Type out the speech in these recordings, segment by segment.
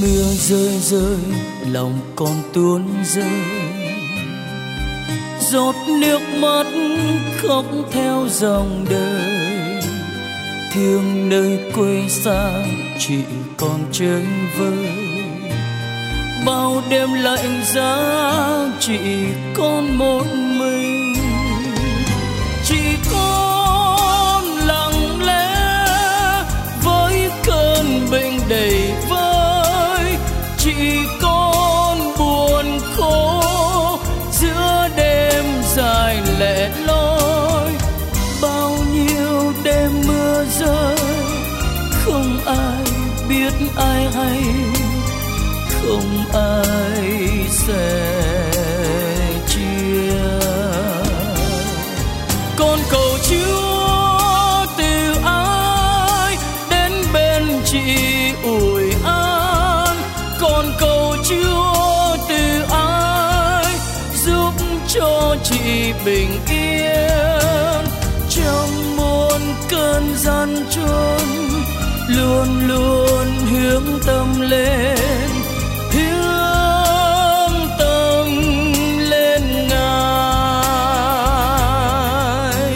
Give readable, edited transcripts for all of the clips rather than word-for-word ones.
Mưa rơi rơi lòng con tuôn rơi, giọt nước mắt khóc theo dòng đời. Thương nơi quê xa chỉ còn chơi vơi, bao đêm lạnh giá chỉ còn một mình. Chỉ con lặng lẽ với cơn bệnh đầy vơi, chỉ con buồn khổ giữa đêm dài lẻ loi. Bao nhiêu đêm mưa rơi không ai biết ai hay, không ai sẽ chia. Con cầu Chúa từ ai đến bên chị ủi an, con cầu Chúa từ ai giúp cho chị bình yên. Trong muôn cơn gian truân luôn luôn hướng tâm lên, hướng tâm lên Ngài.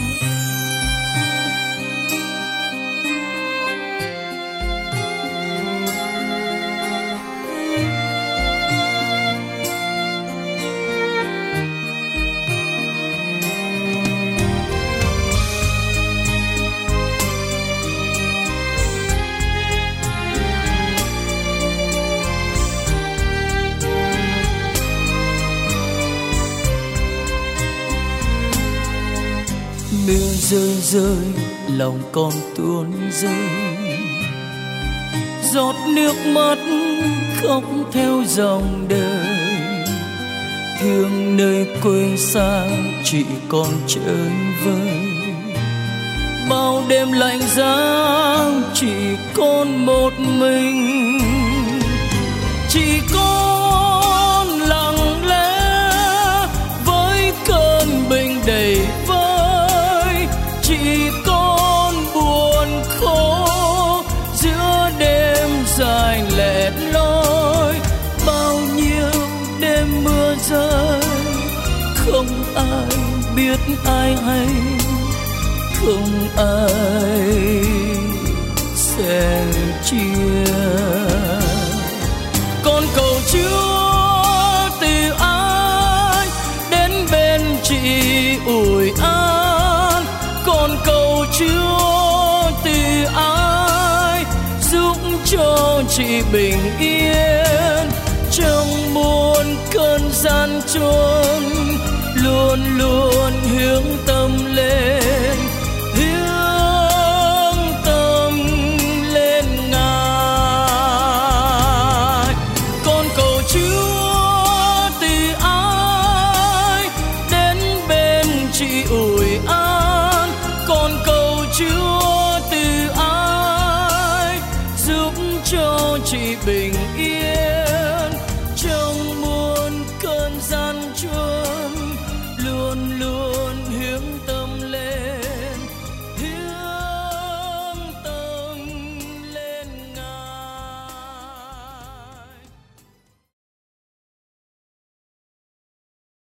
Mưa rơi rơi lòng con tuôn rơi, giọt nước mắt khóc theo dòng đời. Thương nơi quê xa chỉ còn chơi vơi, bao đêm lạnh giá chỉ còn một mình. Chỉ con lặng lẽ với cơn bệnh đầy vơi, chỉ con buồn khổ giữa đêm dài lẻ loi. Bao nhiêu đêm mưa rơi không ai biết ai hay, không ai sẽ chia. Con cầu Chúa từ ai đến bên chị ủi an, con cầu Chúa từ ai giúp cho chị bình yên. Trong muôn cơn gian truân luôn luôn hướng tâm lên, hướng tâm lên Ngài. Con cầu Chúa từ ai đến bên chị ủi an, con cầu Chúa từ ai giúp cho chị bình yên.